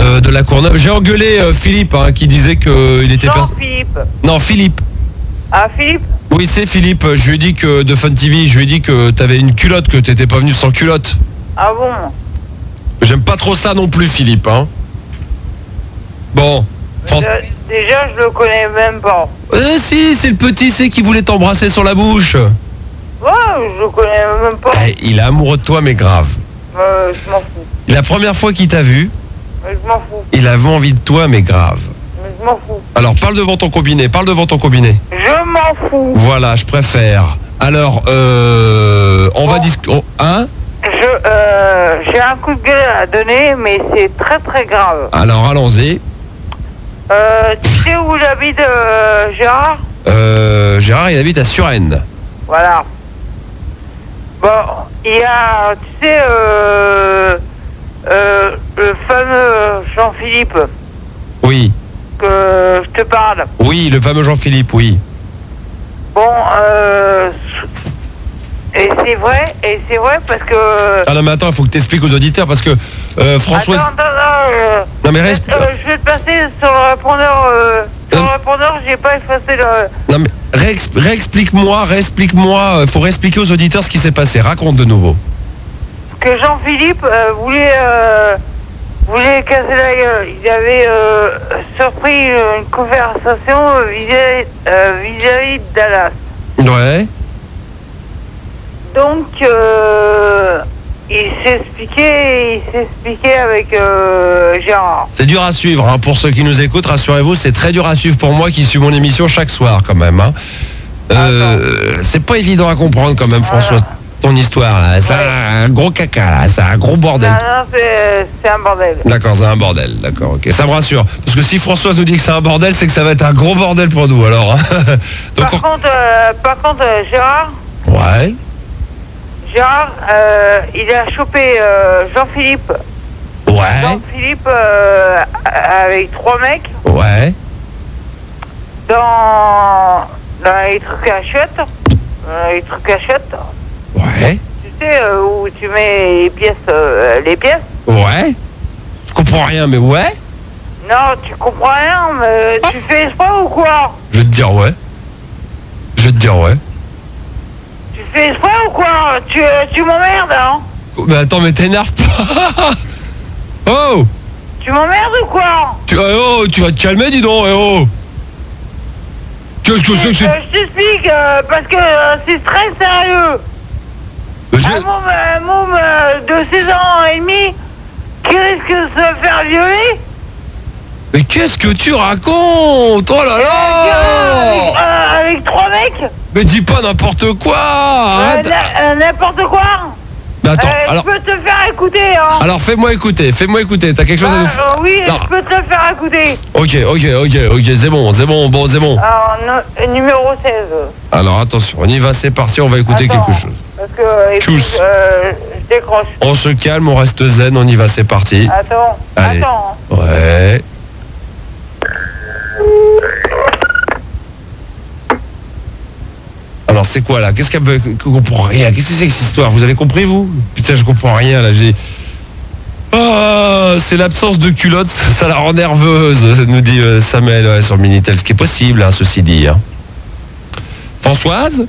de la Courneuve. J'ai engueulé Philippe qui disait qu'il était... Philippe. Non, Philippe. Ah, Philippe? Oui, c'est Philippe. Je lui ai dit que de Fun TV, je lui ai dit que t'avais une culotte, que t'étais pas venu sans culotte. Ah bon? J'aime pas trop ça non plus, Philippe. Bon. Déjà, je le connais même pas. Si, c'est le petit C qui voulait t'embrasser sur la bouche. Ouais, je le connais même pas. Il est amoureux de toi, mais grave. Je m'en fous. La première fois qu'il t'a vu, Je m'en fous. il avait envie de toi, mais grave. Je m'en fous. Alors, parle devant ton combiné, Je m'en fous. Voilà, je préfère. Alors, on va discuter... Hein? J'ai un coup de gueule à donner, mais c'est très très grave. Alors, allons-y. Tu sais où j'habite, Gérard? Gérard, il habite à Suresnes. Voilà. Bon, il y a, tu sais, le fameux Jean-Philippe. Oui. Que je te parle. Oui, le fameux Jean-Philippe, oui. Bon, et c'est vrai parce que... Ah non mais attends, il faut que tu expliques aux auditeurs parce que François... Attends, non mais je vais te passer sur le répondeur, j'ai pas effacé le... Non mais réexplique-moi, faut réexpliquer aux auditeurs ce qui s'est passé, raconte de nouveau. Que Jean-Philippe voulait casser la gueule, il avait surpris une conversation vis-à-vis de Dallas. Ouais. Donc, il s'est expliqué avec Gérard. C'est dur à suivre, pour ceux qui nous écoutent, rassurez-vous, c'est très dur à suivre pour moi qui suis mon émission chaque soir quand même. C'est pas évident à comprendre quand même, François, ton histoire là. C'est un gros caca là, c'est un gros bordel. Non, c'est un bordel. D'accord, c'est un bordel, d'accord, ok. Ça me rassure. Parce que si Françoise nous dit que c'est un bordel, c'est que ça va être un gros bordel pour nous alors. Donc, par contre, Gérard. Ouais. Gérard, il a chopé Jean-Philippe. Ouais. Jean-Philippe avec 3 mecs. Ouais. Dans les trucs à chiottes. Ouais. Tu sais où tu mets les pièces. Ouais. Je comprends rien, mais ouais. Non, tu comprends rien, mais tu fais exprès ou quoi? Je vais te dire ouais. Tu fais exprès ou quoi? Tu m'emmerdes, hein? Mais attends, mais t'énerve pas. Oh. Tu m'emmerdes ou quoi? Tu vas te calmer, dis donc, Qu'est-ce que c'est que c'est... Je t'explique, parce que c'est très sérieux. Un môme de 16 ans et demi qui risque de se faire violer. Mais qu'est-ce que tu racontes? Oh là là! Avec 3 mecs. Mais dis pas n'importe quoi! N'importe quoi! Mais attends, alors... Je peux te faire écouter, hein! Alors fais-moi écouter, t'as quelque chose à nous faire? Oui, je peux te le faire écouter! Ok, c'est bon. Alors, numéro 16. Alors attention, on y va, c'est parti, on va écouter quelque chose. Parce que, je décroche. On se calme, on reste zen, on y va, c'est parti. Attends, allez. attends. Ouais. Alors c'est quoi là? Qu'est-ce qu'elle veut? Je comprends rien. Qu'est-ce que c'est que cette histoire? Vous avez compris vous? Putain, je comprends rien là. C'est l'absence de culotte, ça la rend nerveuse, nous dit Samuel sur Minitel, ce qui est possible, ceci dit. Françoise,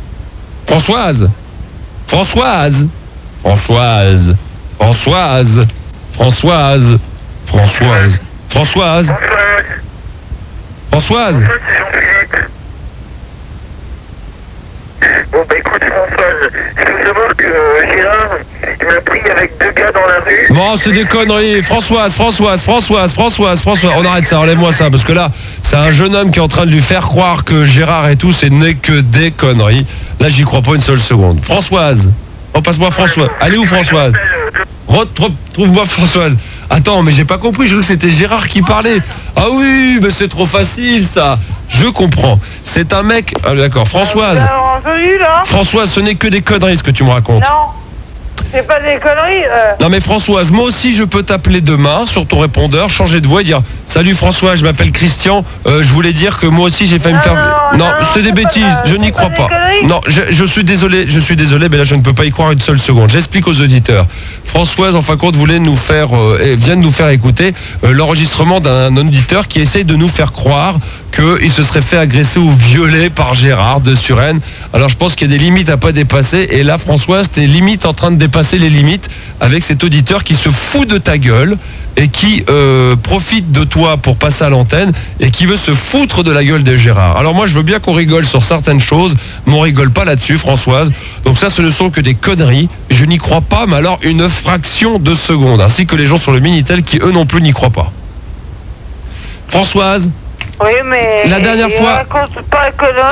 Bon bah écoute Françoise, il faut savoir que Gérard, il m'a pris avec 2 gars dans la rue. Bon, c'est des conneries. Françoise, on arrête ça, enlève-moi ça, parce que là, c'est un jeune homme qui est en train de lui faire croire que Gérard et tout, c'est n'est que des conneries. Là, j'y crois pas une seule seconde. Françoise, repasse-moi Françoise. Elle est où Françoise? Retrouve-moi Françoise. Attends, mais j'ai pas compris, je crois que c'était Gérard qui parlait. Ah oui, mais c'est trop facile ça. Je comprends. C'est un mec... Ah d'accord, Françoise. Entendu, là? Françoise, ce n'est que des conneries ce que tu me racontes. Non, c'est pas des conneries. Non mais Françoise, moi aussi je peux t'appeler demain sur ton répondeur, changer de voix et dire Salut François, je m'appelle Christian. Je voulais dire que moi aussi j'ai failli me faire... Non, c'est des bêtises, je n'y crois pas. Non, je suis désolé, mais là je ne peux pas y croire une seule seconde. J'explique aux auditeurs. Françoise, en fin de compte, vient de nous faire écouter l'enregistrement d'un auditeur qui essaye de nous faire croire qu'il se serait fait agresser ou violer par Gérard de Suresnes. Alors je pense qu'il y a des limites à pas dépasser. Et là, Françoise, t'es limite en train de dépasser les limites avec cet auditeur qui se fout de ta gueule et qui profite de toi pour passer à l'antenne et qui veut se foutre de la gueule de Gérard. Alors moi, je veux bien qu'on rigole sur certaines choses, mais on rigole pas là-dessus, Françoise. Donc ça, ce ne sont que des conneries. Je n'y crois pas, mais alors une fraction de seconde, ainsi que les gens sur le Minitel qui, eux non plus, n'y croient pas. Françoise, oui, mais la dernière fois, pas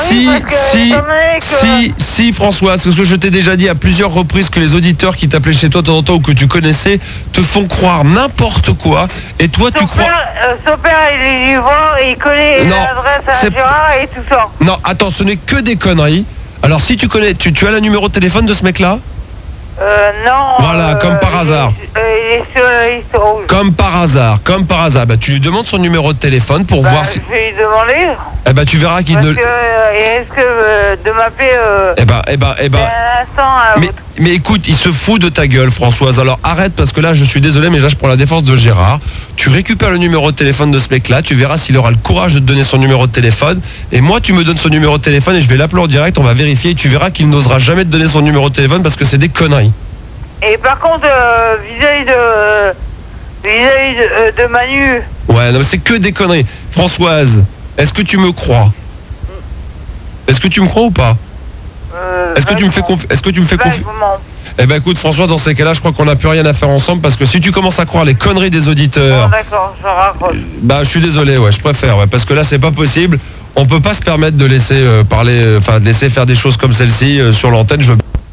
si Françoise, parce que je t'ai déjà dit à plusieurs reprises que les auditeurs qui t'appelaient chez toi de temps en temps ou que tu connaissais te font croire n'importe quoi, et toi tu crois... Son père il est vivant, il connaît l'adresse à Gérard et tout ça. Non, attends, ce n'est que des conneries. Alors si tu connais, tu as le numéro de téléphone de ce mec-là ? Non. Voilà, comme par hasard. Il est sur la liste rouge. Comme par hasard. Bah, tu lui demandes son numéro de téléphone pour voir si... Je vais lui demander. Eh ben, tu verras qu'il ne... Parce que, il risque de m'appeler... Mais écoute, il se fout de ta gueule, Françoise. Alors arrête, parce que là, je suis désolé, mais là, je prends la défense de Gérard. Tu récupères le numéro de téléphone de ce mec-là, tu verras s'il aura le courage de te donner son numéro de téléphone. Et moi, tu me donnes son numéro de téléphone et je vais l'appeler en direct, on va vérifier et tu verras qu'il n'osera jamais te donner son numéro de téléphone parce que c'est des conneries. Et par contre, vis-à-vis de Manu... Ouais, non, mais c'est que des conneries. Françoise, est-ce que tu me crois ? Est-ce que tu me crois ou pas ? Est-ce que tu me fais confiance ? Eh ben écoute François, dans ces cas-là, je crois qu'on n'a plus rien à faire ensemble parce que si tu commences à croire les conneries des auditeurs... Bon, d'accord, je raccroche. Bah je suis désolé, ouais, je préfère, ouais, parce que là c'est pas possible. On peut pas se permettre de laisser de laisser faire des choses comme celle-ci sur l'antenne.